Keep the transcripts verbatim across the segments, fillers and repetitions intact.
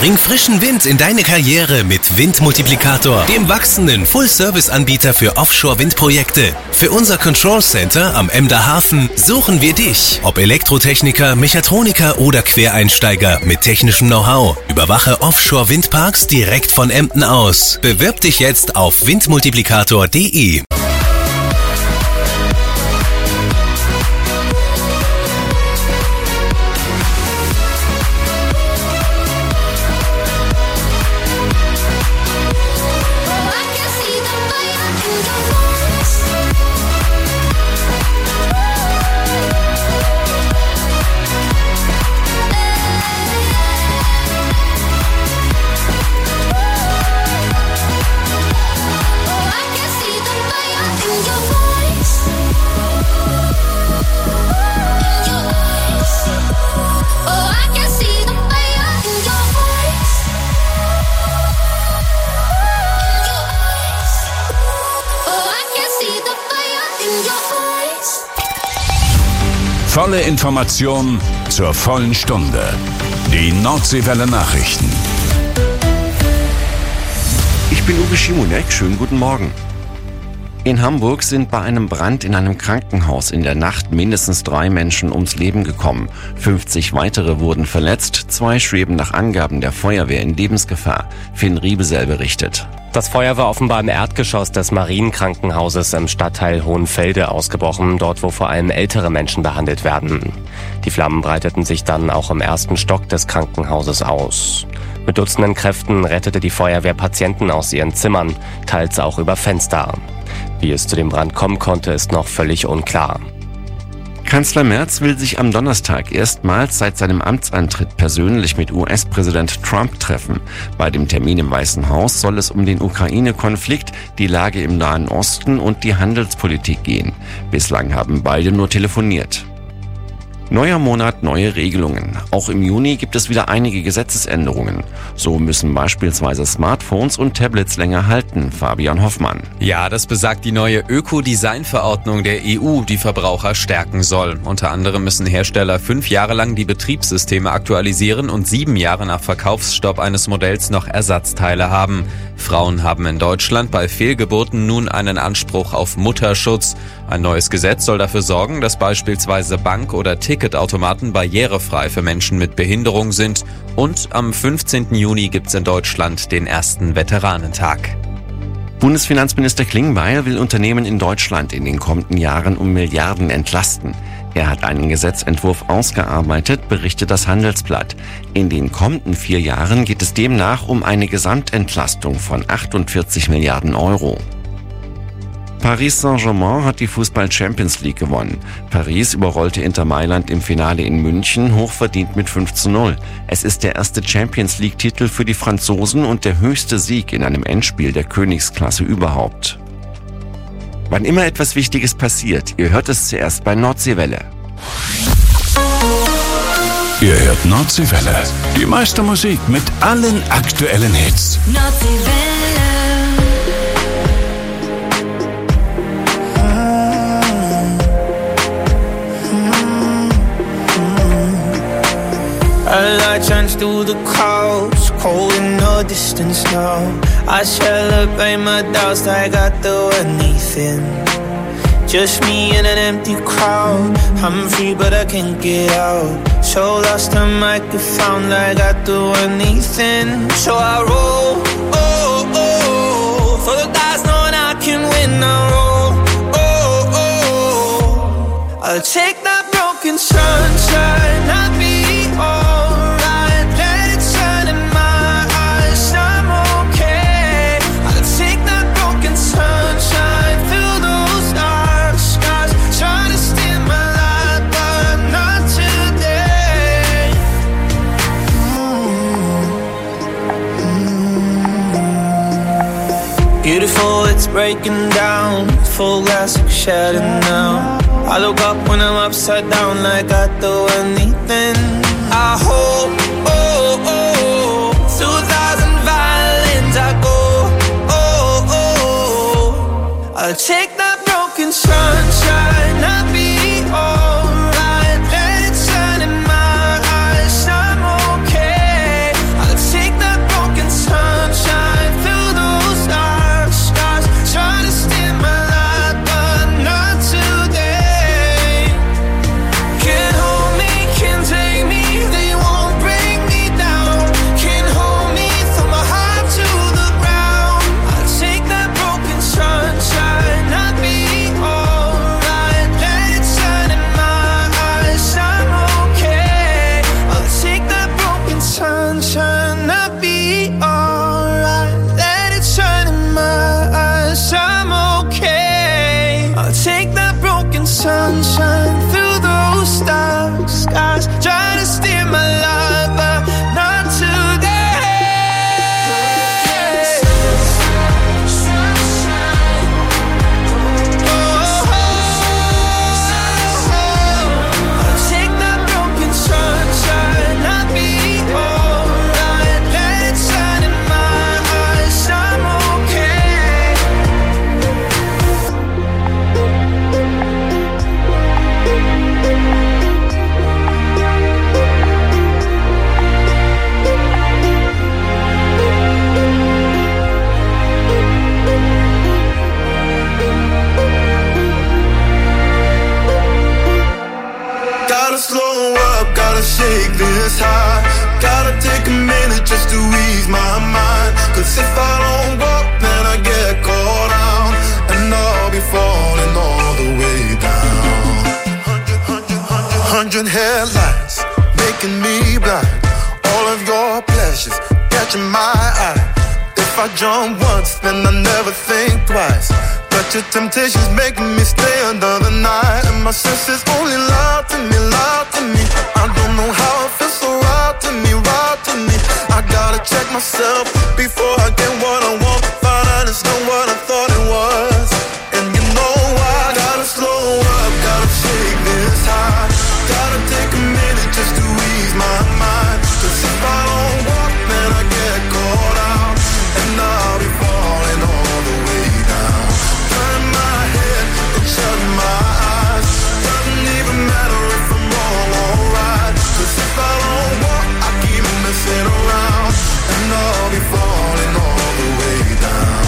Bring frischen Wind in deine Karriere mit Windmultiplikator, dem wachsenden Full-Service-Anbieter für Offshore-Windprojekte. Für unser Control Center am Emder Hafen suchen wir dich. Ob Elektrotechniker, Mechatroniker oder Quereinsteiger mit technischem Know-how. Überwache Offshore-Windparks direkt von Emden aus. Bewirb dich jetzt auf windmultiplikator punkt de. Volle Information zur vollen Stunde. Die Nordseewelle Nachrichten. Ich bin Uwe Schimonek, schönen guten Morgen. In Hamburg sind bei einem Brand in einem Krankenhaus in der Nacht mindestens drei Menschen ums Leben gekommen. fünfzig weitere wurden verletzt, zwei schweben nach Angaben der Feuerwehr in Lebensgefahr. Finn Riebesell berichtet. Das Feuer war offenbar im Erdgeschoss des Marienkrankenhauses im Stadtteil Hohenfelde ausgebrochen, dort wo vor allem ältere Menschen behandelt werden. Die Flammen breiteten sich dann auch im ersten Stock des Krankenhauses aus. Mit dutzenden Kräften rettete die Feuerwehr Patienten aus ihren Zimmern, teils auch über Fenster. Wie es zu dem Brand kommen konnte, ist noch völlig unklar. Kanzler Merz will sich am Donnerstag erstmals seit seinem Amtsantritt persönlich mit U S-Präsident Trump treffen. Bei dem Termin im Weißen Haus soll es um den Ukraine-Konflikt, die Lage im Nahen Osten und die Handelspolitik gehen. Bislang haben beide nur telefoniert. Neuer Monat, neue Regelungen. Auch im Juni gibt es wieder einige Gesetzesänderungen. So müssen beispielsweise Smartphones und Tablets länger halten. Fabian Hoffmann. Ja, das besagt die neue Ökodesign-Verordnung der E U, die Verbraucher stärken soll. Unter anderem müssen Hersteller fünf Jahre lang die Betriebssysteme aktualisieren und sieben Jahre nach Verkaufsstopp eines Modells noch Ersatzteile haben. Frauen haben in Deutschland bei Fehlgeburten nun einen Anspruch auf Mutterschutz. Ein neues Gesetz soll dafür sorgen, dass beispielsweise Bank- oder Ticketautomaten barrierefrei für Menschen mit Behinderung sind. Und am fünfzehnten Juni gibt's in Deutschland den ersten Veteranentag. Bundesfinanzminister Klingbeil will Unternehmen in Deutschland in den kommenden Jahren um Milliarden entlasten. Er hat einen Gesetzentwurf ausgearbeitet, berichtet das Handelsblatt. In den kommenden vier Jahren geht es demnach um eine Gesamtentlastung von achtundvierzig Milliarden Euro. Paris Saint-Germain hat die Fußball-Champions League gewonnen. Paris überrollte Inter Mailand im Finale in München hochverdient mit fünf zu null. Es ist der erste Champions League-Titel für die Franzosen und der höchste Sieg in einem Endspiel der Königsklasse überhaupt. Wann immer etwas Wichtiges passiert, ihr hört es zuerst bei Nordseewelle. Ihr hört Nordseewelle. Die meiste Musik mit allen aktuellen Hits. Nordseewelle. A light shines through the clouds, cold in the distance now. I celebrate my doubts like I do anything. Just me in an empty crowd. I'm free but I can't get out. So lost I might get found like I do anything. So I roll, oh, oh, for the guys knowing I can win. I roll, oh, oh, I'll take that broken sunshine, I'll be alright. Let it shine in my eyes, I'm okay. I'll take that broken sunshine, fill those dark skies. Try to steal my light, but not today. Mm-hmm. Beautiful, it's breaking down. Full glass like shattered now. I look up when I'm upside down like I do anything. I hope, oh, oh, two thousand violins I go, oh, oh, I'll take that broken sunshine, I'll be alright. Let it shine in my eyes, I'm okay. I'll take that ease my mind. Cause if I don't walk, then I get caught out, and I'll be falling all the way down. Hundred, hundred, hundred, hundred headlights making me blind. All of your pleasures catching my eye. If I jump once, then I never think twice. But your temptation's making me stay another night, and my senses only lie to me, lie to me. I don't know how it feels so right to me, right to me. I gotta check myself before I get what I want. Find out it's not what I thought it was. And you know I gotta slow up, gotta shake this high. Gotta take a minute just to ease my mind. Cause if I don't walk, then I get caught out, and I'll be falling all the way down. Turn my head and shut my eyes. Doesn't even matter if I'm wrong or right. Cause if I don't walk, I keep messing around, and I'll be falling all the way down.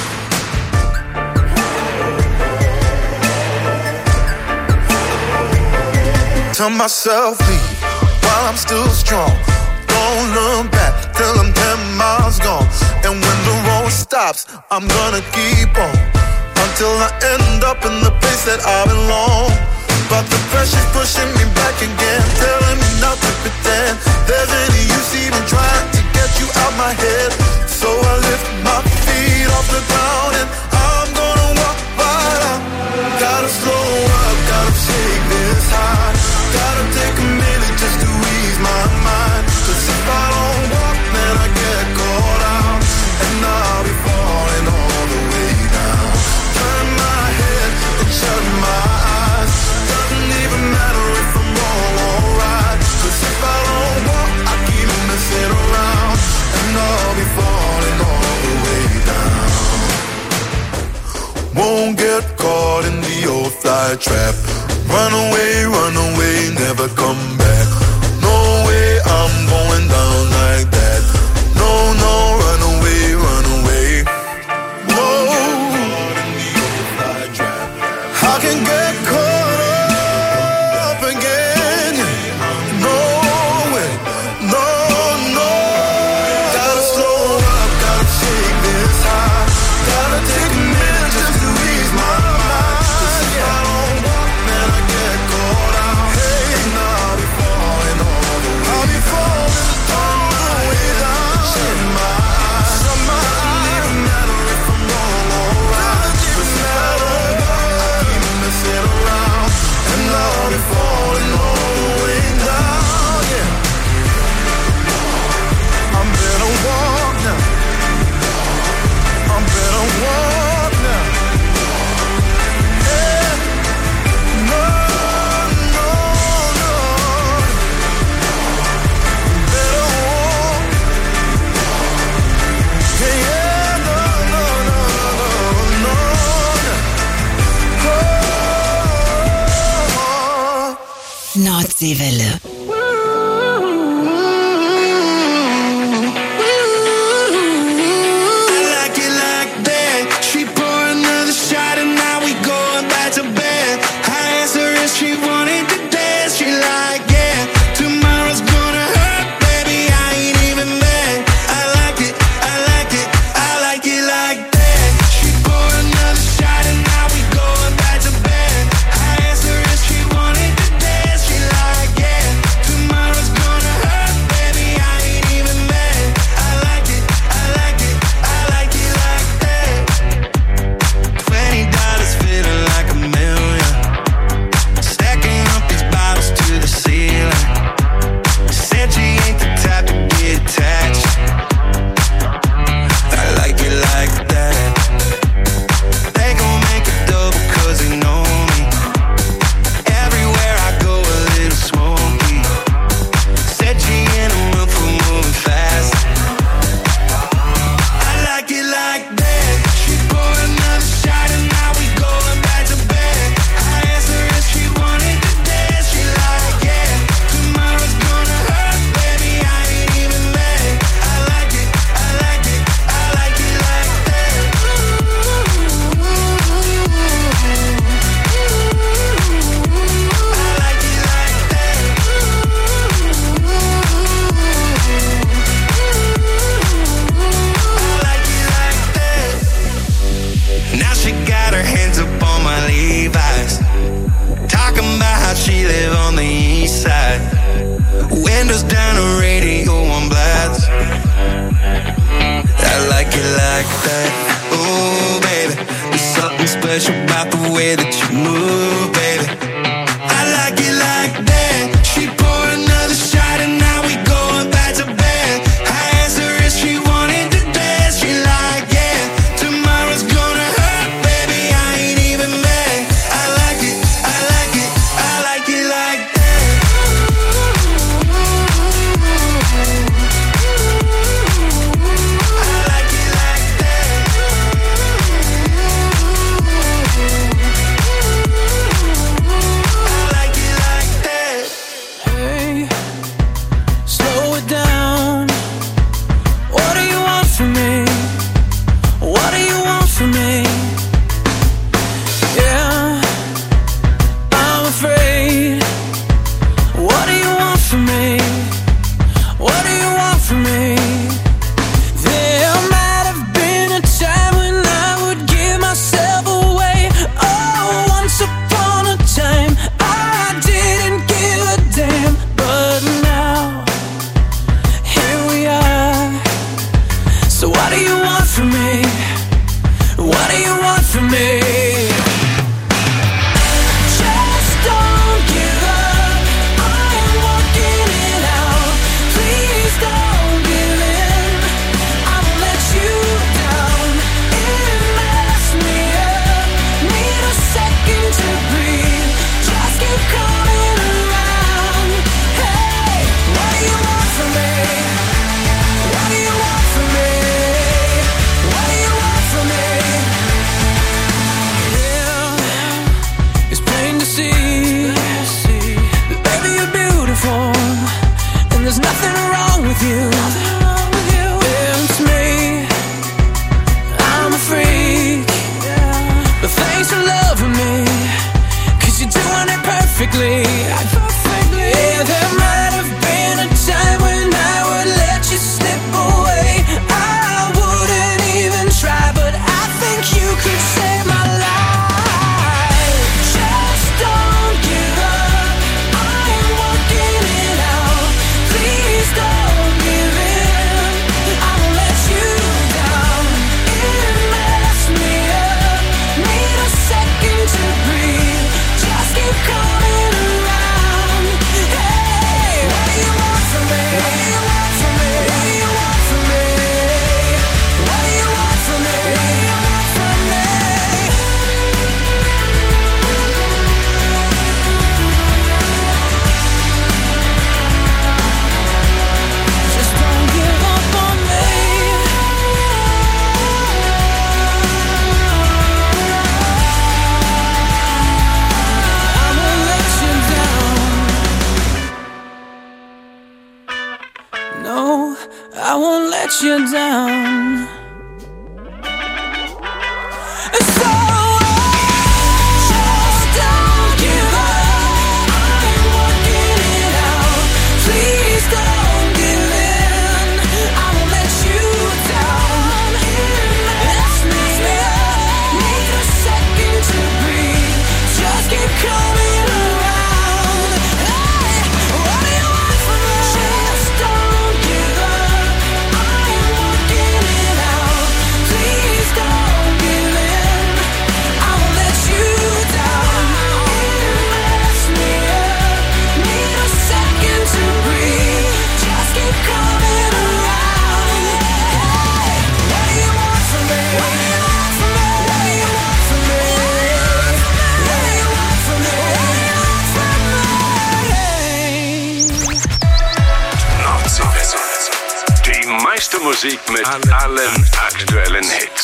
Tell myself leave while I'm still strong. Don't look back till I'm ten miles gone. And when the road stops, I'm gonna keep on until I end up in the place that I belong. But the pressure's pushing me back again, telling me not to pretend there's any use even trying to get you out my head. So I lift my feet off the ground and I'm gonna walk right out. Gotta slow up, gotta shake this high. Gotta take a minute just to ease my mind. Cause if I don't walk, then I get caught out, and I'll be falling all the way down. Turn my head and shut my eyes. Doesn't even matter if I'm wrong or right. Cause if I don't walk, I keep messing around, and I'll be falling all the way down. Won't get caught in the old fly trap. Run away, run away, never come back. No way, I'm going down like that. No, no, run away, run away. No, I can get caught up again. No way, no, no. Gotta slow up, gotta shake this high. Gotta take a minute just to ease my mind. Cause if I don't walk, then I get caught out. Hey, and I'll be falling all the way. I'll be falling all the way down. Shut my eyes, shut my eyes. Doesn't even matter if I'm wrong or right. Cause if I don't walk, I keep messing around, and I'll be falling all the way down. Yeah, I'm better walk now. I'm better walk now. Yeah, no, no, no. Better walk. Yeah, yeah, no, no, no, no, no. Nordseewelle. Yeah. do you want from me? What do you want from me? Just don't give up. I am walking it out. Please don't give in. I won't let you down. It messed me up. Need a second to breathe. Just keep coming around. Hey, what do you want from me? What do you want from me? What do you want from me? Yeah, it's plain to see that baby you're beautiful, and there's nothing wrong with you. Yeah, it's me. I'm a freak, but thanks for loving me, 'cause you're doing it perfectly. Yeah, there might have been a time when I would let you slip away. I wouldn't even try, but I think you could save my life. Just don't give up. I am working it out. Please don't give in. I won't let you down. It messed me up. Need a second to breathe. Just keep coming around. Hey, what do you want from me? What do you want from me? What do you want from me? What do you want from me? What do you want from me? Just don't give up on me. I won't let you down. No, I won't let you down. So just don't give up. I'm working it out. Please don't give in. I won't let you down. It messed me up. Need a second to breathe. Just keep coming around. Hey, what do you want from me? Just don't give up. I am working it out. Please don't give in. I won't let you down. It messed me up. Need a second to breathe. Just keep coming around. Hey, what do you want from me? What do you want from me? What do you want from me? What do you want from me? What do you want from me? Nordseewelle. Die meiste Musik mit allen aktuellen Hits.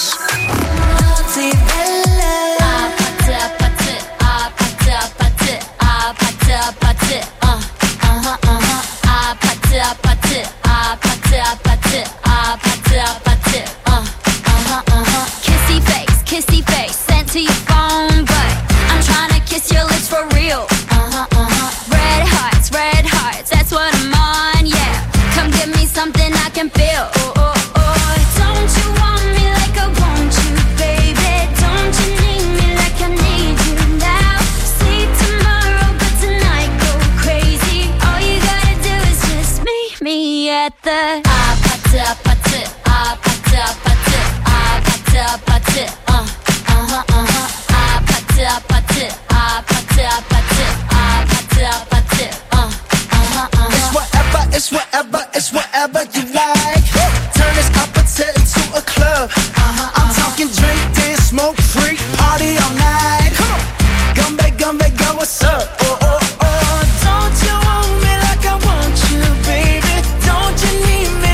Kissy face, kissy face, sent to your phone, but I'm trying to kiss your lips for real. Red hearts, red hearts, that's what I'm on, yeah. Come give me something I can feel. Oh, oh, oh. Don't you want me like I want you, baby? Don't you need me like I need you now? See tomorrow, but tonight go crazy. All you gotta do is just meet me at the ah pata pata ah pata pata ah pata pata uh uh-huh uh-huh ah pata pata ah pata pata ah pata pata uh uh-huh uh-huh. It's whatever, it's whatever, it's whatever you like. Turn this opposite into a club. I'm talking drink, dance, smoke, freak, party all night. Come on, Gumbe, Gumbe, go, what's up? Oh, oh, oh. Don't you want me like I want you, baby? Don't you need me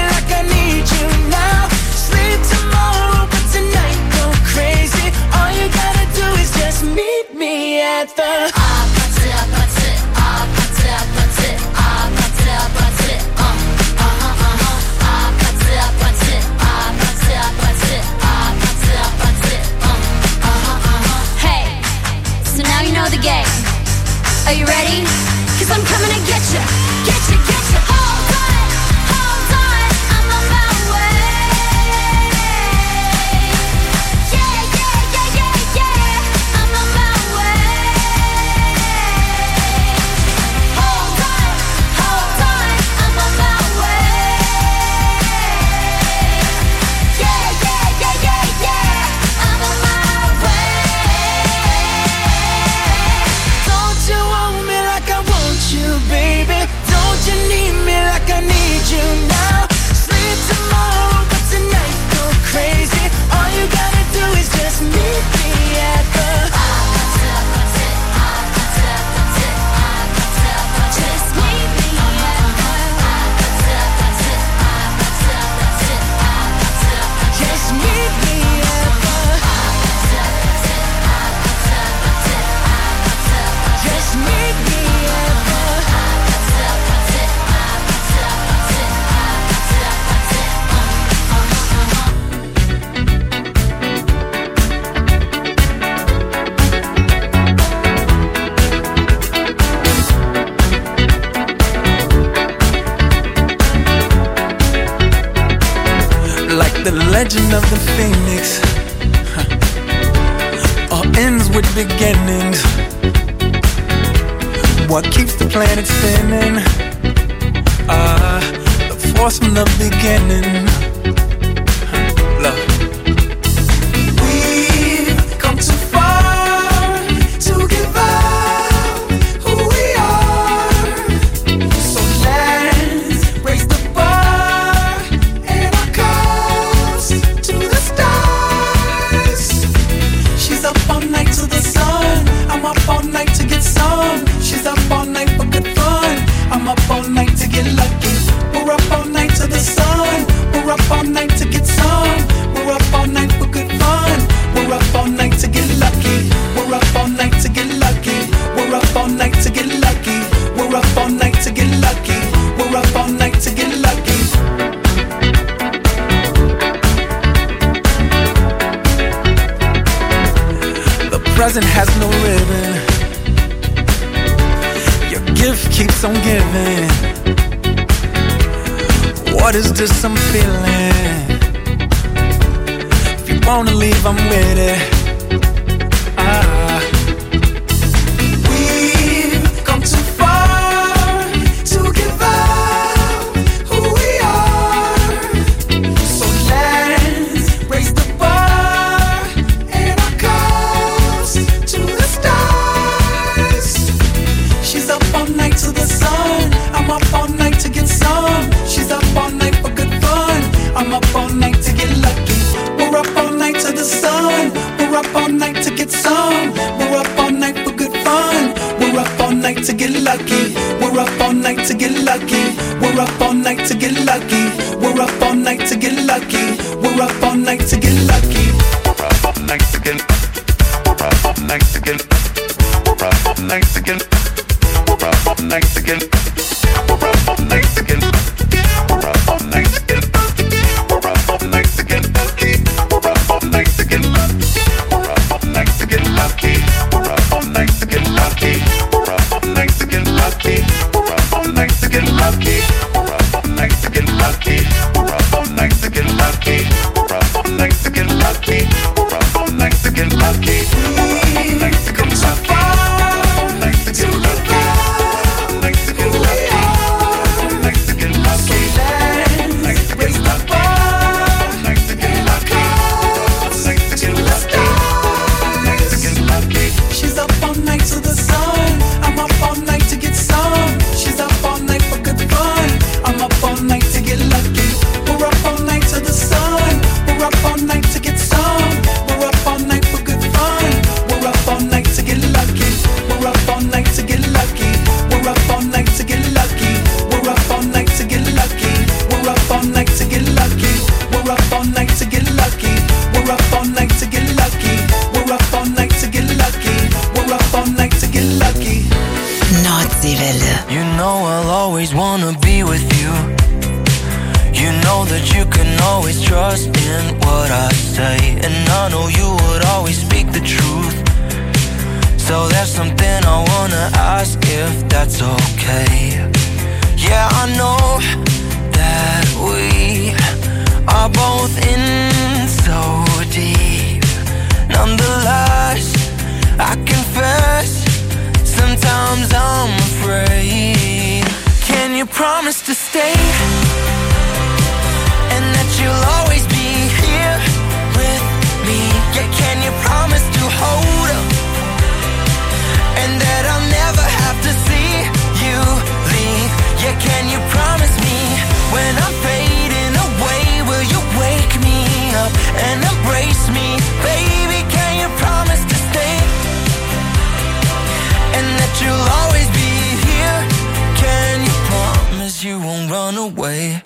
The legend of the phoenix huh. All ends with beginnings. What keeps the planet spinning? Ah, uh, the force from the beginning. Huh. Love. We've come too far to give up who we are. So let's raise the bar and our cups to the stars. She's up all night to the sun. I'm up all night to get some. She's up all night for good fun. I'm up all night to get lucky. We're up all night to the sun. We're up all night to get some. We're up all night for good fun. We're up all night to get lucky. We're up all night to get lucky. We're up all night to get lucky. We're up all night to get lucky. We're up all night to get lucky. The present has no ribbon. Your gift keeps on giving. What is this I'm feeling? If you wanna leave, I'm with it. Ah. We've come too far to give up who we are. So let's raise the bar and our cups to the stars. She's up all night to the sun. I'm up all night to get some. She's up all night for good fun. I'm up all night to get lucky. We're up all night to the sun. We're up all night to get some. We're up all night for good fun. We're up all night to get lucky. We're up all night to get lucky. We're up all night to get lucky. We're up all night to get lucky. We're up all night to get lucky. We're up all night to get. We're up all night to get. We're up all night to get. We're up all night to get. We're up all night to get. We're up all night to get. We're up all night to get lucky. We're up all night to get lucky. We're up all night to get lucky. We're up all night to get lucky. We're up all night to get lucky. We're up all night to get lucky. We're up all night to get lucky. We're up all night to get lucky. We're up all night to get lucky. We're up all night to get lucky. We've come so far to give up. Like to get lucky. Like to get lucky. Like to raise the bar. Like to get lucky. Like to get lucky. Like to get lucky. She's up all night to the sun. I'm up all night to get some. She's up all night for good fun. I'm up all night to get lucky. We're up all night to the sun. We're up all night to get some. We're up all night for good fun. We're up all night to get lucky. We're up all night to get lucky. We're up all night to get lucky. We're up all night to get lucky. We're up all night to get lucky. We're up all night to get lucky. We're up all night to get lucky. We're up all night to get lucky. We're up all night to get lucky. Nordsee-Welle. You know I'll always wanna be with you. You know that you can always trust in what I say, and I know you would always speak the truth. So there's something I wanna ask if that's okay. Yeah, I know that we are both in so deep. Nonetheless, I confess, sometimes I'm afraid. Can you promise to stay? And that you'll always be here with me. Yeah, can you promise to hold up? And that I'll never have to see you leave. Yeah, can you promise me when I'm fading away, will you wake me up and embrace me? Baby, can you promise to stay? And that you'll always be here. Can you promise you won't run away?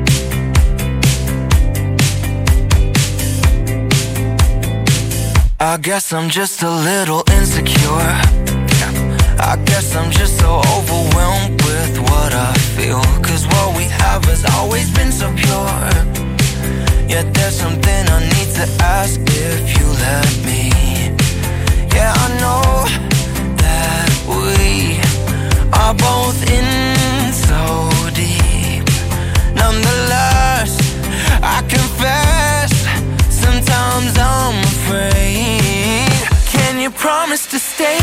I guess I'm just a little insecure. I guess I'm just so overwhelmed with what I feel. Cause what we have has always been so pure. Yet there's something I need to ask if you let me. Yeah, I know that we are both in so deep. Nonetheless, I confess promise to stay?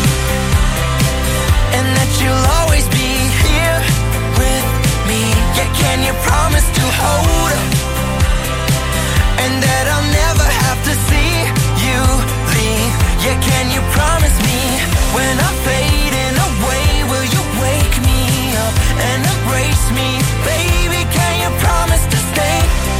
And that you'll always be here with me? Yeah, can you promise to hold up? And that I'll never have to see you leave? Yeah, can you promise me when I'm fading away, will you wake me up and embrace me? Baby, can you promise to stay?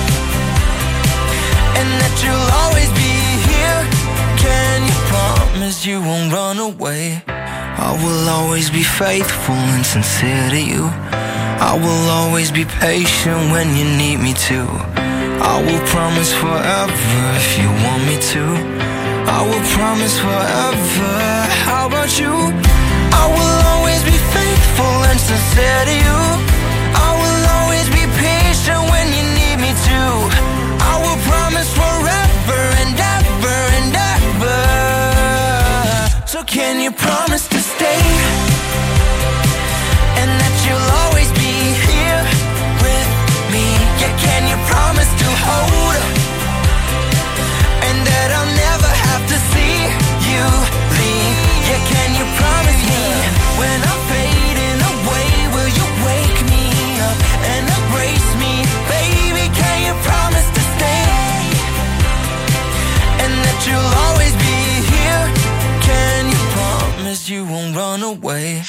And that you'll always be here? Can you promise you won't run away? I will always be faithful and sincere to you. I will always be patient when you need me to. I will promise forever if you want me to. I will promise forever. How about you? I will always be faithful and sincere to you. I will always be patient when you need me to. I will promise forever and ever and ever. So can you promise to stay? And that you'll always be here with me? Yeah, can you promise to hold up? And that I'll never have to see you leave? Yeah, can you promise me when I'm fading away, will you wake me up and embrace me? Baby, can you promise to stay? And that you'll always be here? Can you promise you won't run away?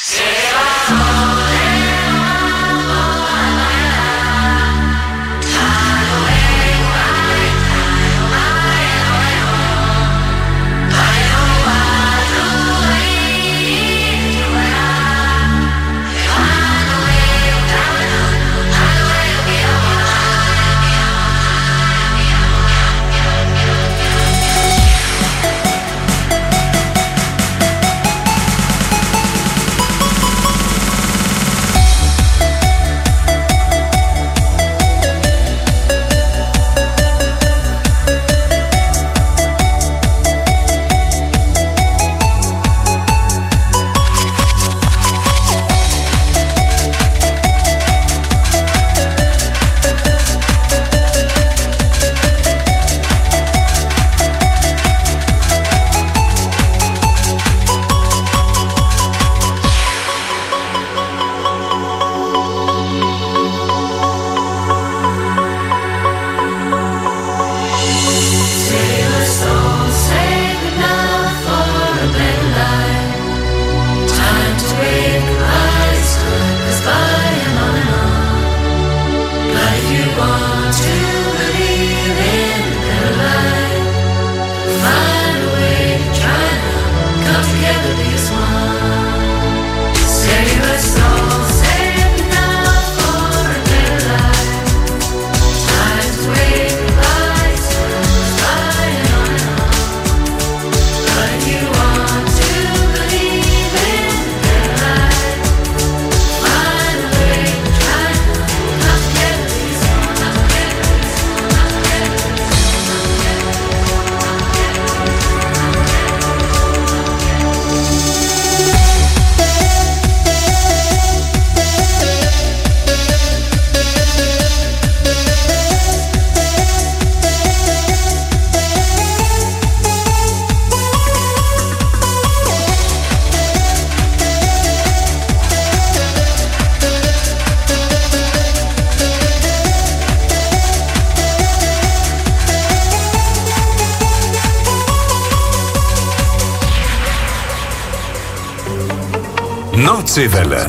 Nordseewelle.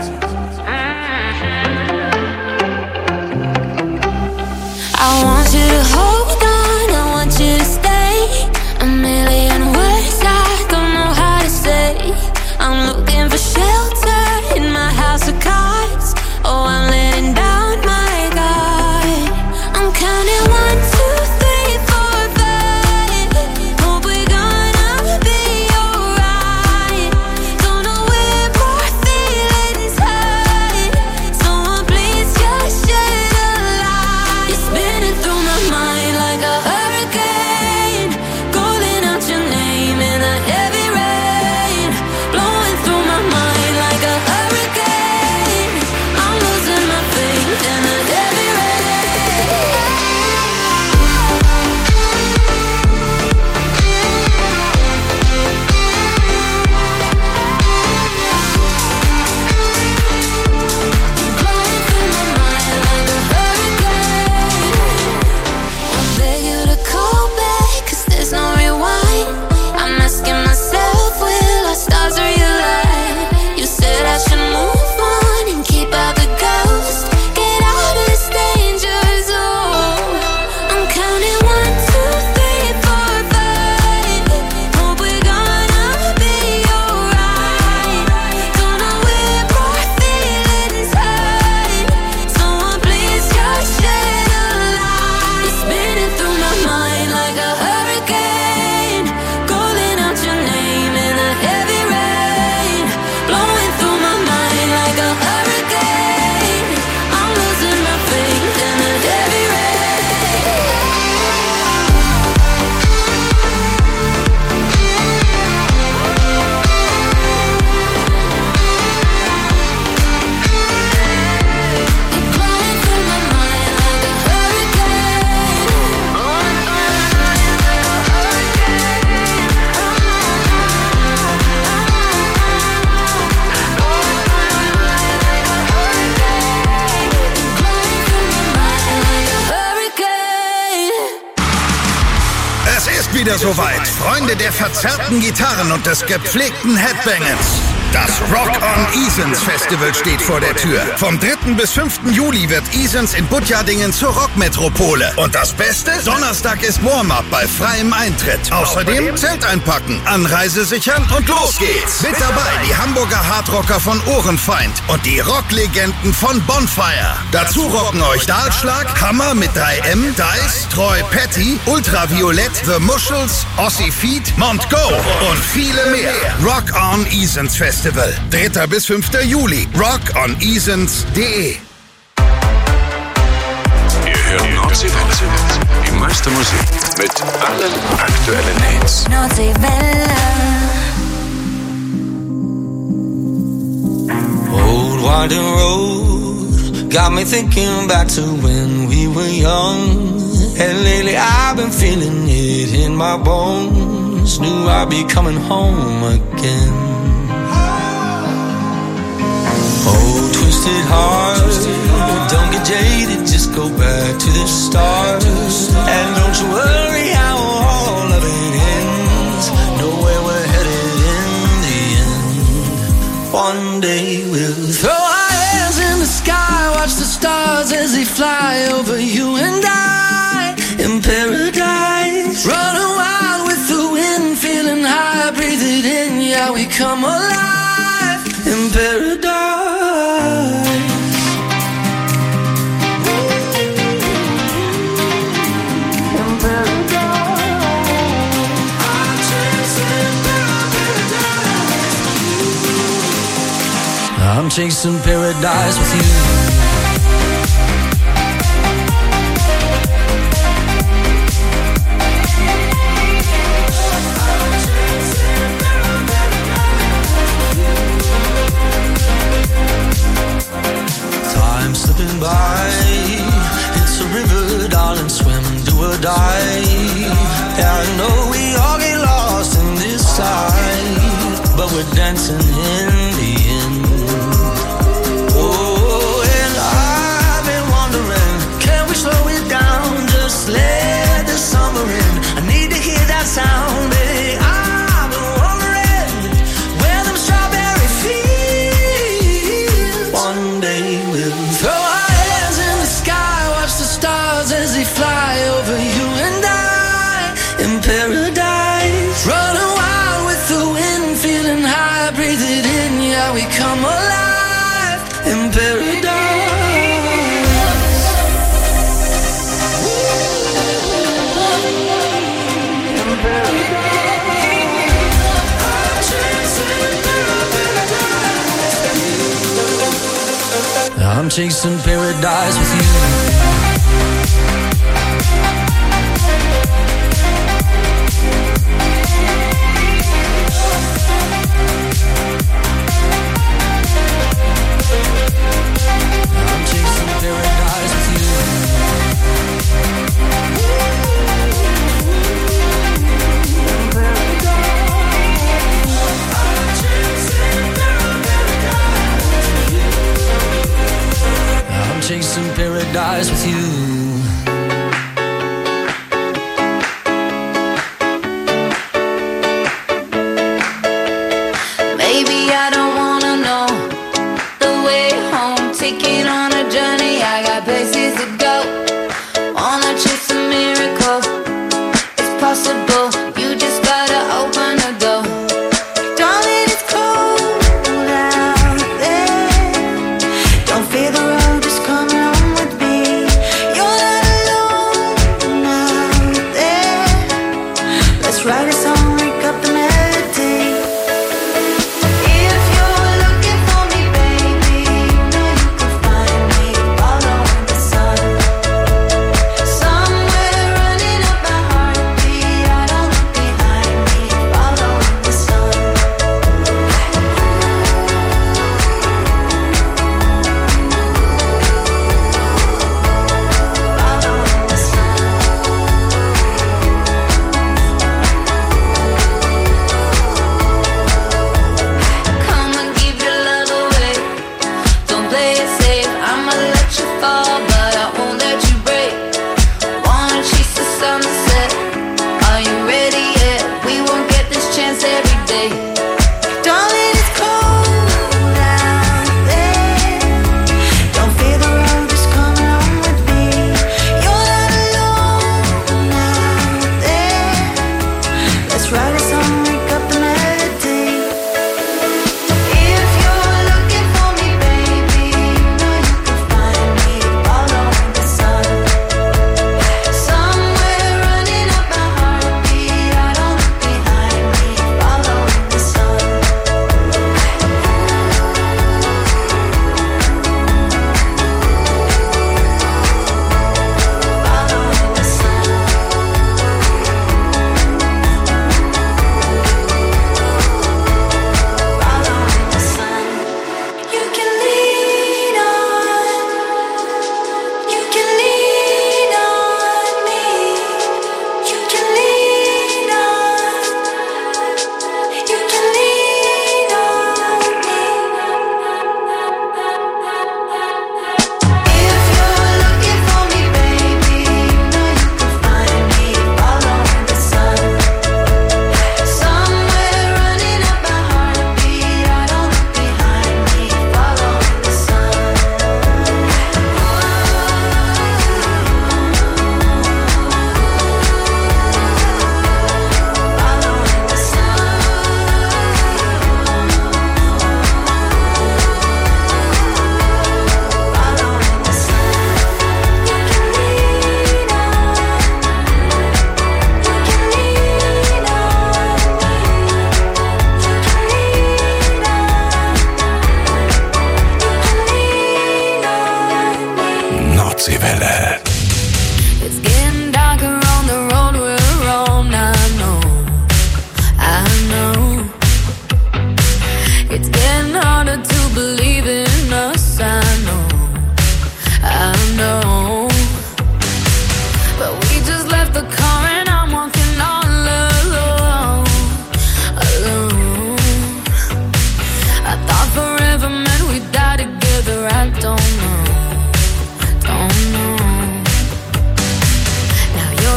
I want you to hold on, I want you to stay. A million words I don't know how to say. I'm looking for shelter in my house of cards. Oh, I'm letting down my guard. I'm counting one, two, three, four, five. Hope we're gonna be alright. Don't know where more feelings hide. Someone please just shed a light. You're spinning through my mind. wieder soweit. Freunde der verzerrten Gitarren und des gepflegten Headbangens. Das Rock-on-Isons Festival steht vor der Tür. Vom dritten bis fünften Juli wird Isons in Buttjadingen zur Rockmetropole. Und das Beste? Donnerstag ist Warm-up bei freiem Eintritt. Außerdem Zelt einpacken, Anreise sichern und los geht's. Mit dabei die Hamburger Hardrocker von Ohrenfeind und die Rocklegenden von Bonfire. Dazu rocken euch Dahlschlag, Hammer mit drei M, Dice, Troy Petty, Ultraviolett, The Muschels, Ossi Feet, Mont Go und viele mehr. Rock-on-Isons Festival. dritter bis fünfter Juli. rock on isons punkt de. Ihr hört Nordseewelle. Die meiste Musik mit allen aktuellen Hits. Nordseewelle. Old winding road got me thinking back to when we were young. And lately I've been feeling it in my bones. Knew I'd be coming home again. Oh, twisted heart, don't get jaded, just go back to the start. And don't you worry how all of it ends. Know where we're headed in the end. One day we'll throw our hands in the sky, watch the stars as they fly over you and I. In paradise, running wild with the wind, feeling high, breathe it in, yeah, we come alive. In paradise. I'm chasing paradise with you. Time slipping by, it's a river, darling, swim, do or die. Yeah, I know we all get lost in this tide, but we're dancing in the end. Oh, and I've been wondering, can we slow it down? Just let the summer in. I need to hear that sound, baby. I've been wondering where them strawberry fields. One day we'll throw our hands in the sky, watch the stars as they fly over you and I. In paradise, running wild with the wind, feeling high, breathe it in, yeah, we come alive. In paradise. In paradise. I'm chasing paradise with you. Chasing paradise with you. Maybe I don't wanna know the way home. Taking on a journey, I got places to go. Wanna chase a miracle, it's possible. You just gotta open the door. Darling, it's cold out there. Don't fear the road, just come on with me.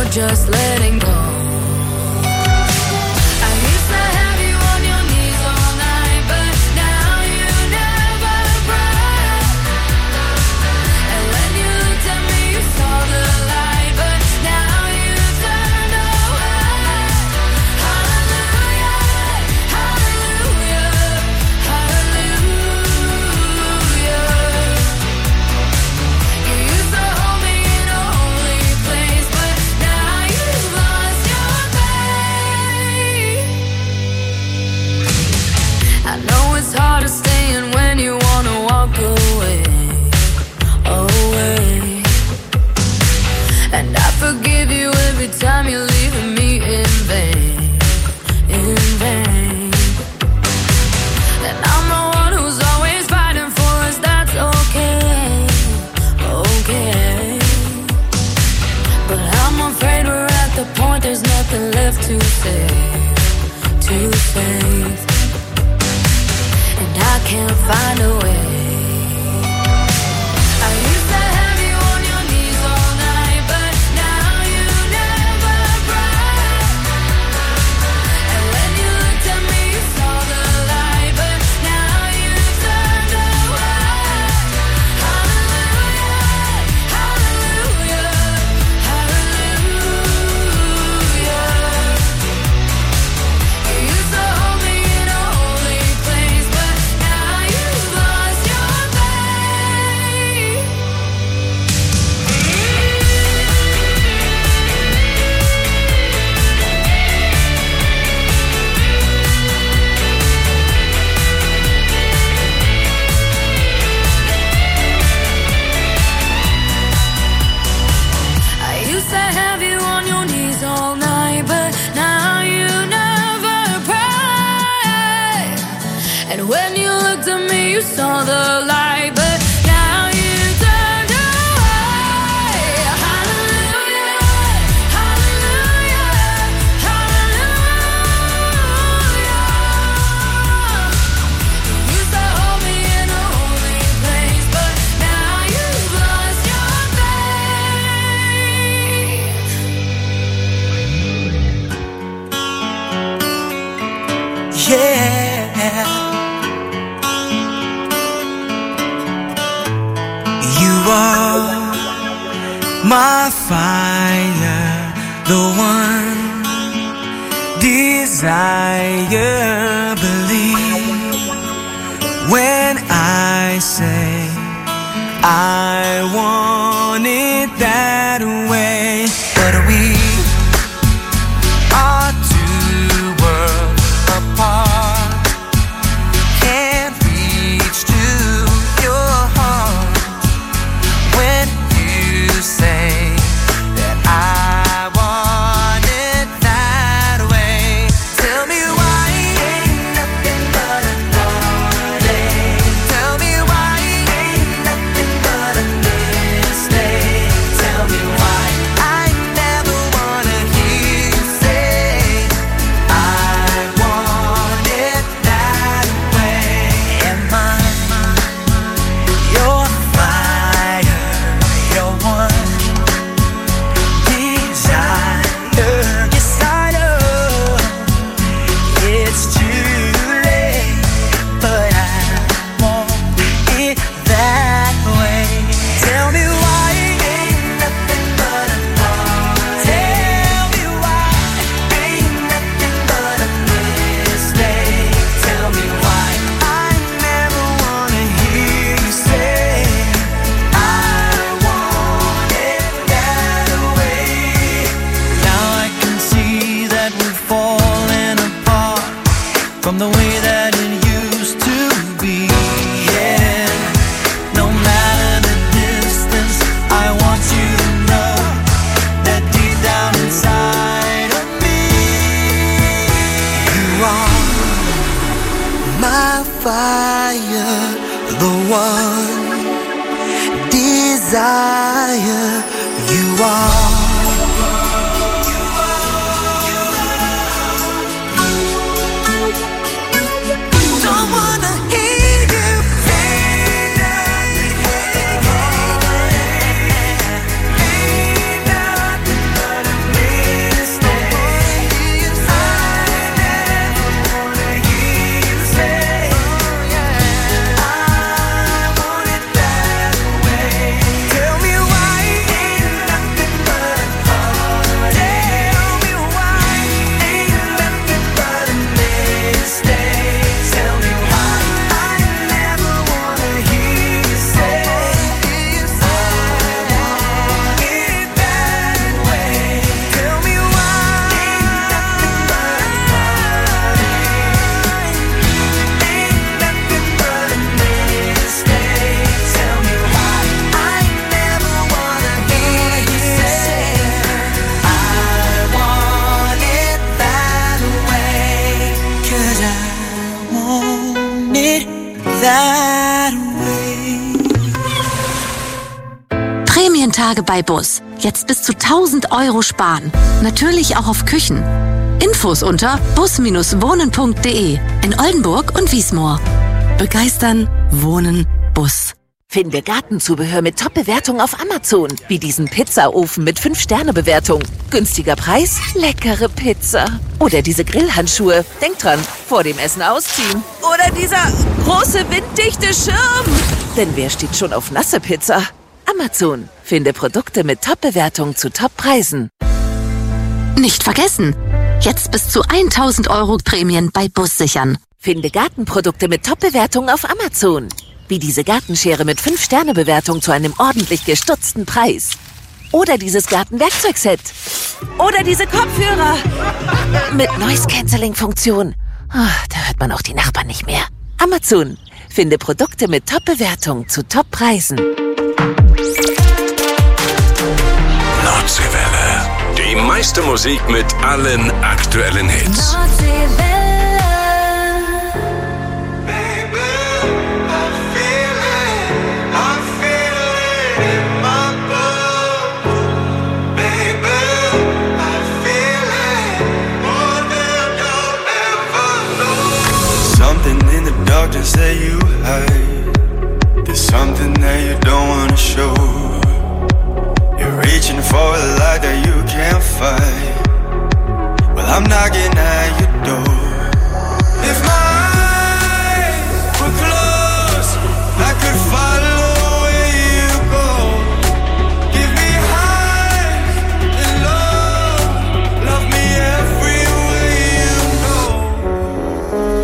just letting go. I used to have you on your knees all night, but now you never cry. And when you looked at me, you saw the light, but now you turned away. Hallelujah, hallelujah, hallelujah. You used to hold me in a holy place, but now you've lost your faith. I know it's hard to stay in when you wanna walk away, away. And I forgive you every time you're leaving me in vain, in vain. And I'm the one who's always fighting for us, that's okay, okay. But I'm afraid we're at the point there's nothing left to say, to save. And I can't find a way. I used to have you on your knees all night, but now you never cry. And when you looked at me, you saw the light, but now you turned away. Hallelujah, hallelujah, hallelujah. You used to hold me in a holy place, but now you've lost your faith. I used to have you on your knees all night, but now you never pray. And when you looked at me, you saw the light, but now you turned away. Hallelujah, hallelujah, hallelujah. You used to hold me in a holy place, but now you've lost your faith. Yeah, you are my fire, the one desire. Believe when I say I want it that way. But we are two worlds apart. Can't reach to your heart when you say that I want it that way. Tell me why ain't nothing but a heartache. Tell me why ain't nothing but a mistake. Tell me why I never wanna hear you say I want it that way. Am I your fire, your one desire? Yes, I know it's too late, but I want it that way. Tell me why ain't nothing but a heartache. Tell me why ain't nothing but a mistake. Tell me why I never wanna hear you say I want it that way. Now I can see that we're falling apart from the way that it used to be. Yeah, no matter the distance, I want you to know that deep down inside of me, you are my fire, the one desire. You are. Tage bei Bus. Jetzt bis zu tausend Euro sparen. Natürlich auch auf Küchen. Infos unter bus wohnen punkt de in Oldenburg und Wiesmoor. Begeistern, wohnen, Bus. Finde Gartenzubehör mit Top-Bewertung auf Amazon. Wie diesen Pizzaofen mit fünf Sterne Bewertung. Günstiger Preis, leckere Pizza. Oder diese Grillhandschuhe. Denk dran, vor dem Essen ausziehen. Oder dieser große winddichte Schirm. Denn wer steht schon auf nasse Pizza? Amazon. Finde Produkte mit Top-Bewertung zu Top-Preisen. Nicht vergessen, jetzt bis zu tausend Euro Prämien bei Bus sichern. Finde Gartenprodukte mit Top-Bewertung auf Amazon. Wie diese Gartenschere mit fünf Sterne Bewertung zu einem ordentlich gestutzten Preis. Oder dieses Gartenwerkzeugset. Oder diese Kopfhörer. Mit Noise-Canceling-Funktion. Oh, da hört man auch die Nachbarn nicht mehr. Amazon. Finde Produkte mit Top-Bewertung zu Top-Preisen. Nordseewelle. Die meiste Musik mit allen aktuellen Hits. Just say you hide. There's something that you don't wanna show. You're reaching for a light that you can't fight. Well, I'm knocking at your door. If my eyes were closed, I could follow where you go. Give me high and low. Love me everywhere you go.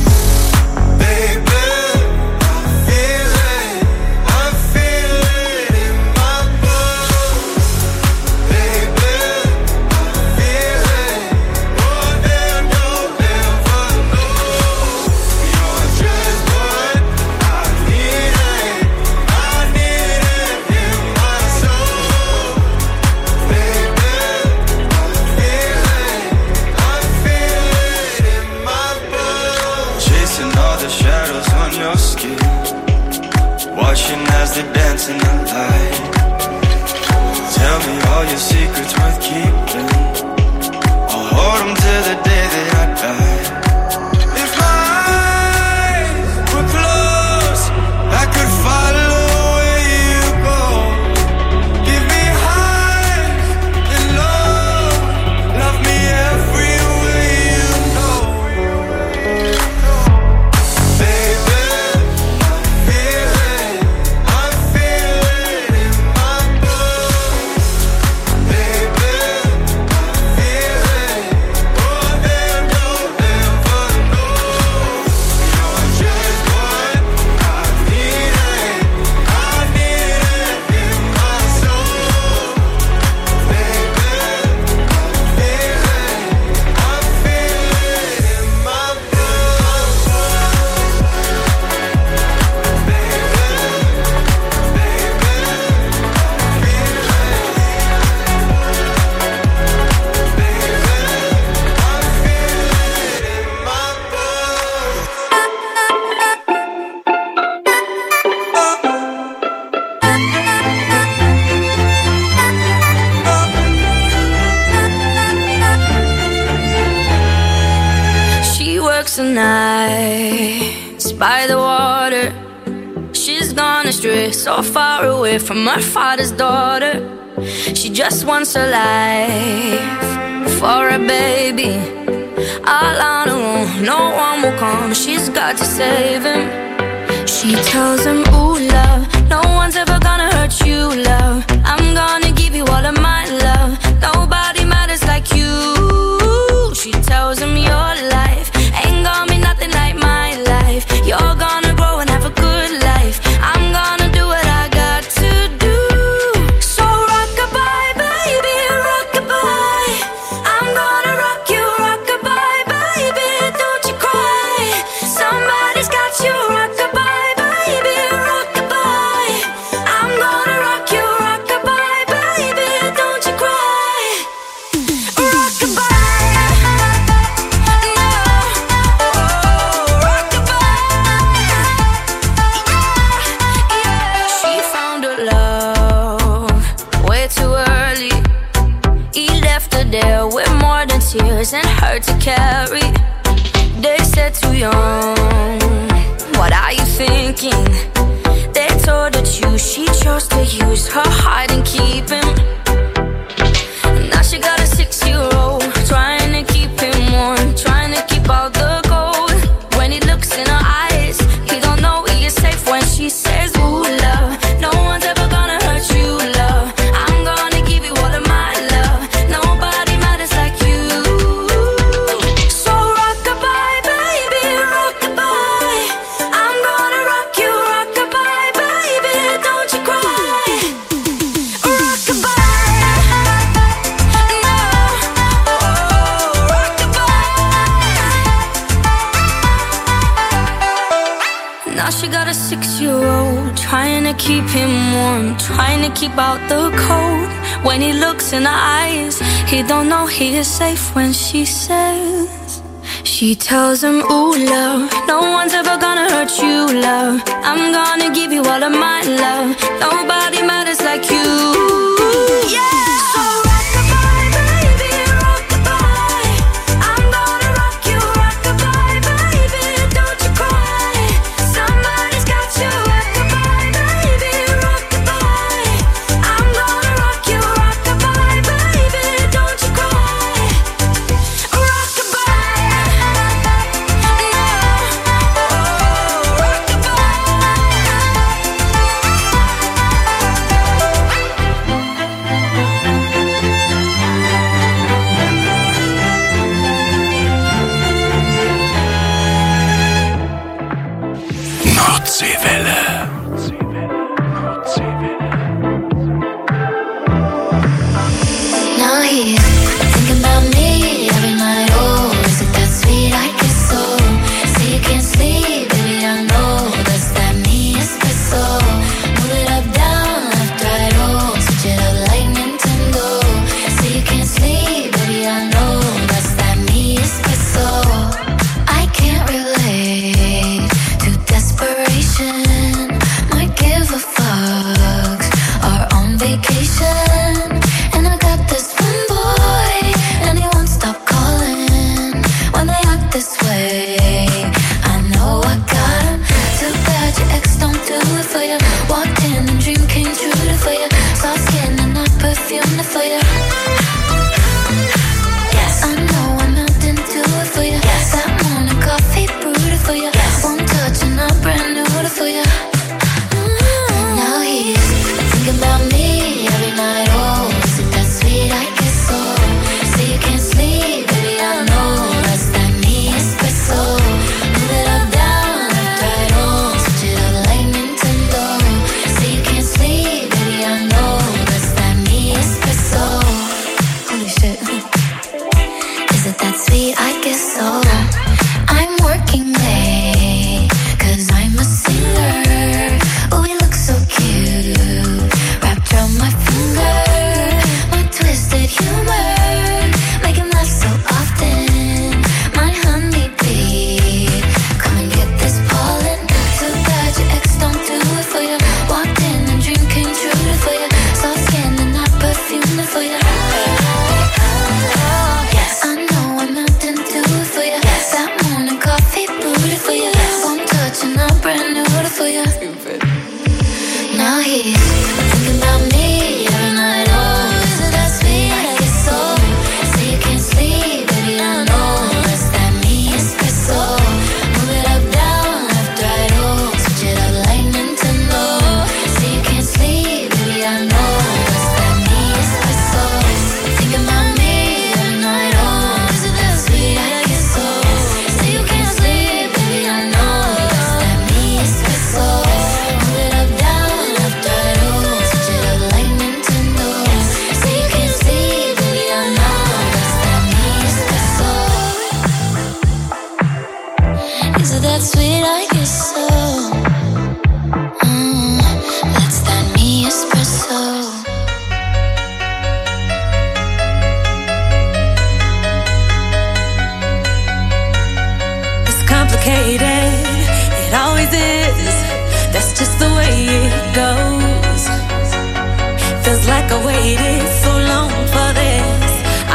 Watching as they dance in the light. Tell me all your secrets worth keeping. I'll hold them till the day that I die. If my eyes were closed, I could follow where you go. Give me high and low. Love me everywhere you go. Baby, the nights by the water. She's gone astray, so far away from her father's daughter. She just wants a life for a baby. All on her own, no one will come. She's got to save him. She tells him, ooh, love, no one's ever gonna hurt you, love. I'm gonna give you all of my love. Nobody matters like you. She tells him your life ain't gonna be nothing like my life. You're gonna grow and have a good life. I'm gonna do what I got to do. So rock-a-bye, baby, rock-a-bye. I'm gonna rock you, rock-a-bye, baby, don't you cry. Somebody's got you, rock-a-bye, baby, rock-a-bye. I'm gonna rock you, rock-a-bye, baby, don't left her there with more than tears and hurt to carry. They said too young, what are you thinking? They told her to, she chose to use her heart and keep him. Now she got a six-year-old, trying to keep him warm, trying to keep all the gold. When he looks in her eyes, he don't know he is safe when she says, ooh, love, no one's ever gonna hurt you, love. I'm gonna give you all of my love. Nobody matters like you. So rock-a-bye, baby, rock-a-bye. I'm gonna rock you, rock-a-bye, baby, don't you cry. Rock-a-bye. Now she got a six-year-old, trying to keep him warm, trying to keep out the cold. When he looks in her eyes, he don't know he is safe when she says, she tells him, ooh, love, no one's ever gonna hurt you, love. I'm gonna give you all of my love. Nobody matters like you. Yeah. So rock-a-bye, baby, rock-a-bye. I'm gonna rock you, rock-a-bye, baby, don't you cry. Somebody's got you, rock-a-bye, baby, rock-a-bye. I'm gonna rock you, rock-a-bye, baby, don't you cry. Nordseewelle. Now he's thinking about me every night. Oh, is it that sweet? I guess so. Say you can't sleep, baby, I know that's that me espresso. Move it up, down, left, right, oh, switch it up like Nintendo. Say you can't sleep, baby, I know that's that me espresso. I can't relate to desperation. Might give a fuck. Are on vacation. And I got this one boy, and he won't stop calling when they act this way. I know I got him. Too bad your ex don't do it for you. Walked in and dream came true for you. Soft skin and not perfume for you. Yes, I know I'm not into it for you. Yes, that morning coffee brewed for you. Yes, one touch and I'm brand new for you. Now he's thinking about me every night. Oh, is it that sweet? I guess so. Say you can't sleep, baby, I know that's that me espresso. Move it up, down, left, right, oh, switch it up like Nintendo. Say you can't sleep, baby, I know that's that me espresso. Holy shit. Is it that sweet? I guess so. I'm working late, cause I'm a singer. Oh, we look so cute, wrapped around my finger. My twisted humor, make him laugh so often. My honeybee, come and get this pollen. Too bad your ex don't do it for you. Walked in and dream came true for you. Soft skin and not perfume for you. Yes, I know I'm not into it for you. That morning coffee brewed for you. One touch and I'm brand new for you. Now he's thinking about me every night. Oh, is it that sweet? I guess so. Say you can't sleep, baby, I know that's that me espresso. Move it up, down, left, right, oh, switch it up like Nintendo. Say you can't sleep, baby, I know that's that me espresso. Thinking about me every night. Oh, is it that sweet? I guess so. Say you can't sleep, baby, I know that's that me espresso. Move it up, down, left, right, oh, switch it up like Nintendo. Say you can't sleep, baby, I know that's that me espresso. Is it that sweet? I guess so. Mm, that's that me espresso. It's complicated, it always is. That's just the way it goes. Feels like I waited so long for this. I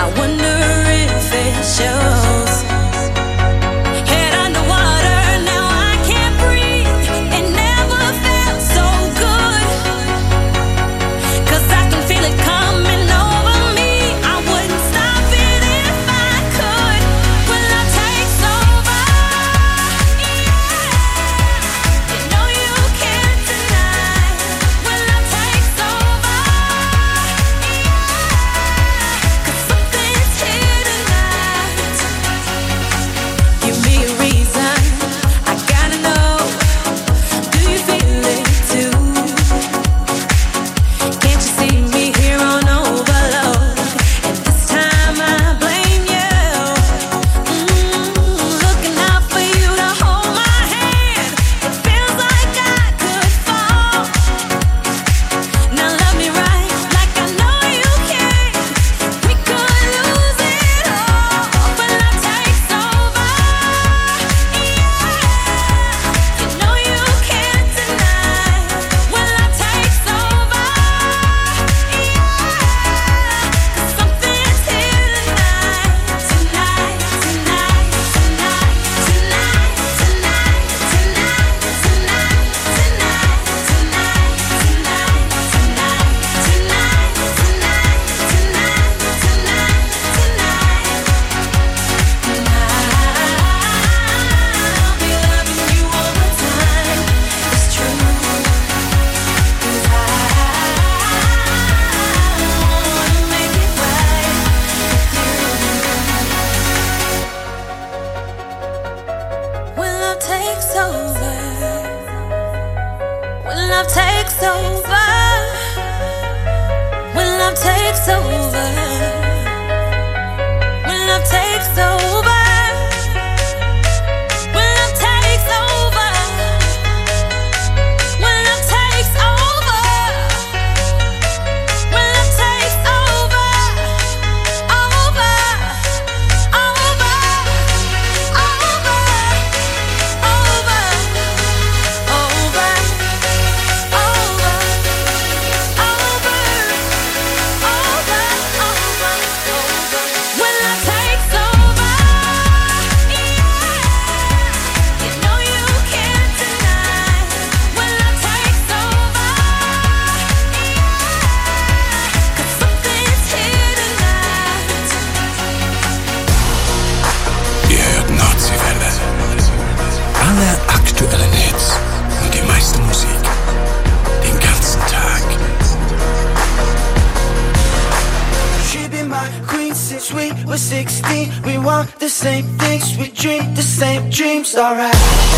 since we were sixteen. We want the same things, we dream the same dreams. Alright,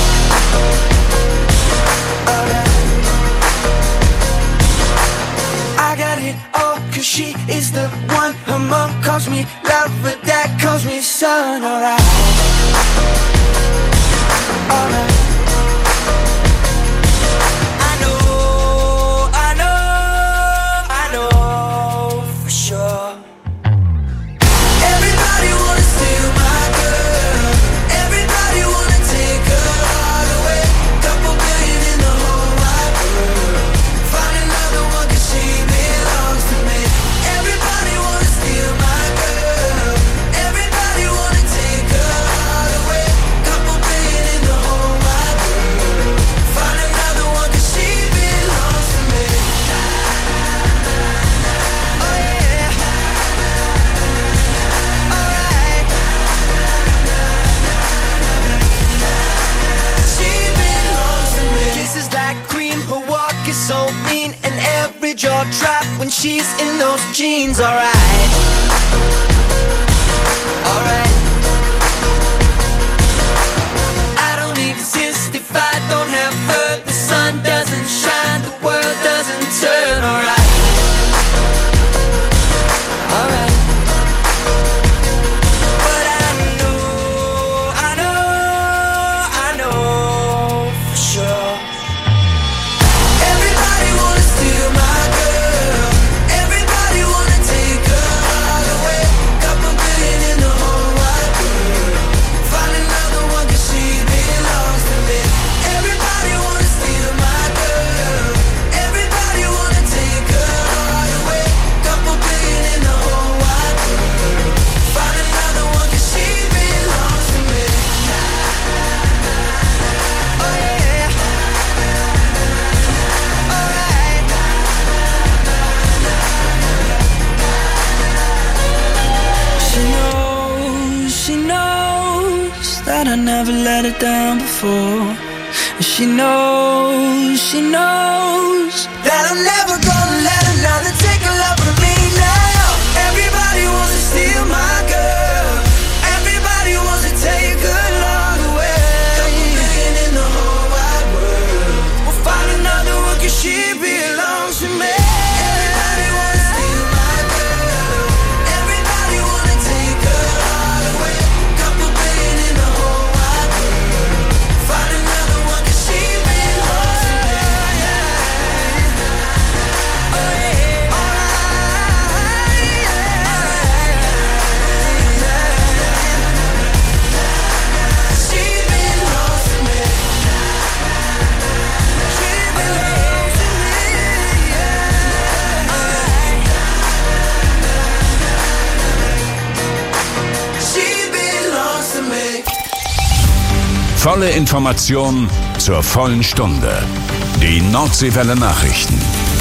alright. I got it all, cause she is the one. Her mom calls me love, but dad calls me son. Alright, alright. I know, I know, I know for sure. Everybody wanna steal my girl. Everybody wanna take her all away. Couple billion in the whole wide world. Find another one cause she belongs to me. Everybody wanna steal my girl. Everybody wanna take her all away. Couple billion in the whole wide world. Find another one cause she belongs to me. Oh yeah. Alright. She belongs to me. Kisses like cream, her walk is so mean, and every jaw drop when she's in those jeans. Alright, alright. I don't exist if I don't have her. The sun doesn't shine, the world doesn't turn. Alright, alright. But I know, I know, I know for sure. Everybody wanna steal my girl. Everybody wanna take her all away. Couple billion in the whole wide world. Find another one cause she belongs to me. Everybody wanna steal my girl. Everybody wanna take her all away. Couple billion in the whole wide world. Find another one cause she belongs to me. Oh yeah. Alright. She knows, she knows that I never let her down before. And she knows, she knows that I'm never gonna let another take a love from me now. Everybody wants to steal my girl. Everybody wants to take her love away. Couple billion in the whole wide world. We'll find another one cause she belongs to me. Everybody wanna steal my girl. Everybody wanna take her all away. Couple billion in the whole wide world. Find another one cause she belongs to me. Oh yeah. Alright, yeah. She belongs to me. She belongs to me, yeah. Alright. She belongs to me. Volle Information zur vollen Stunde. Die Nordseewelle Nachrichten.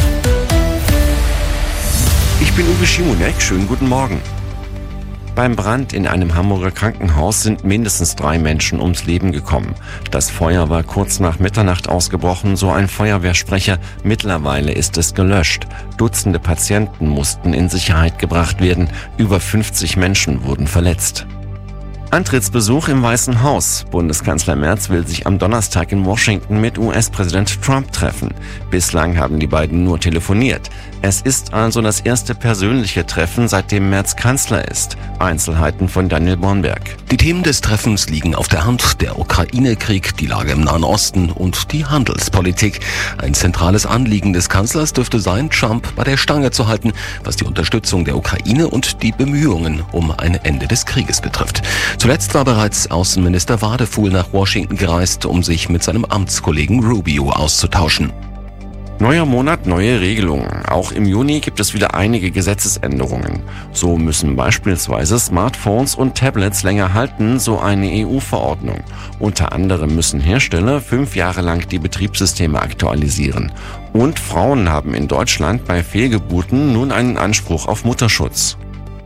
Ich bin Uwe Schimonek, schönen guten Morgen. Beim Brand in einem Hamburger Krankenhaus sind mindestens drei Menschen ums Leben gekommen. Das Feuer war kurz nach Mitternacht ausgebrochen, so ein Feuerwehrsprecher. Mittlerweile ist es gelöscht. Dutzende Patienten mussten in Sicherheit gebracht werden. Über fünfzig Menschen wurden verletzt. Antrittsbesuch im Weißen Haus. Bundeskanzler Merz will sich am Donnerstag in Washington mit U S-Präsident Trump treffen. Bislang haben die beiden nur telefoniert. Es ist also das erste persönliche Treffen, seitdem Merz Kanzler ist. Einzelheiten von Daniel Bornberg. Die Themen des Treffens liegen auf der Hand: der Ukraine-Krieg, die Lage im Nahen Osten und die Handelspolitik. Ein zentrales Anliegen des Kanzlers dürfte sein, Trump bei der Stange zu halten, was die Unterstützung der Ukraine und die Bemühungen um ein Ende des Krieges betrifft. Zuletzt war bereits Außenminister Wadefuhl nach Washington gereist, um sich mit seinem Amtskollegen Rubio auszutauschen. Neuer Monat, neue Regelungen. Auch im Juni gibt es wieder einige Gesetzesänderungen. So müssen beispielsweise Smartphones und Tablets länger halten, so eine E U-Verordnung. Unter anderem müssen Hersteller fünf Jahre lang die Betriebssysteme aktualisieren. Und Frauen haben in Deutschland bei Fehlgeburten nun einen Anspruch auf Mutterschutz.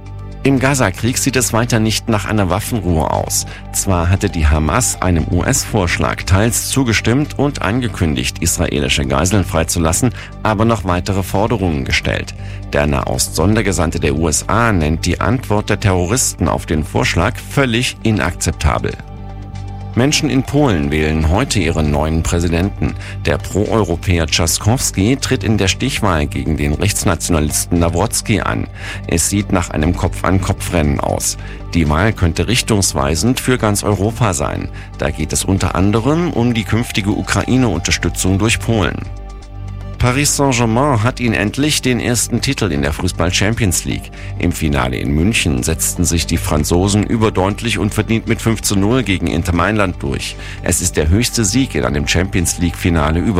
Im Gaza-Krieg sieht es weiter nicht nach einer Waffenruhe aus. Zwar hatte die Hamas einem U S-Vorschlag teils zugestimmt und angekündigt, israelische Geiseln freizulassen, aber noch weitere Forderungen gestellt. Der Nahost-Sondergesandte der U S A nennt die Antwort der Terroristen auf den Vorschlag völlig inakzeptabel. Menschen in Polen wählen heute ihren neuen Präsidenten. Der Pro-Europäer Trzaskowski tritt in der Stichwahl gegen den Rechtsnationalisten Nawrocki an. Es sieht nach einem Kopf-an-Kopf-Rennen aus. Die Wahl könnte richtungsweisend für ganz Europa sein. Da geht es unter anderem um die künftige Ukraine-Unterstützung durch Polen. Paris Saint-Germain hat ihnen endlich den ersten Titel in der Fußball-Champions League. Im Finale in München setzten sich die Franzosen überdeutlich und verdient mit fünf zu null gegen Inter Mailand durch. Es ist der höchste Sieg in einem Champions League-Finale über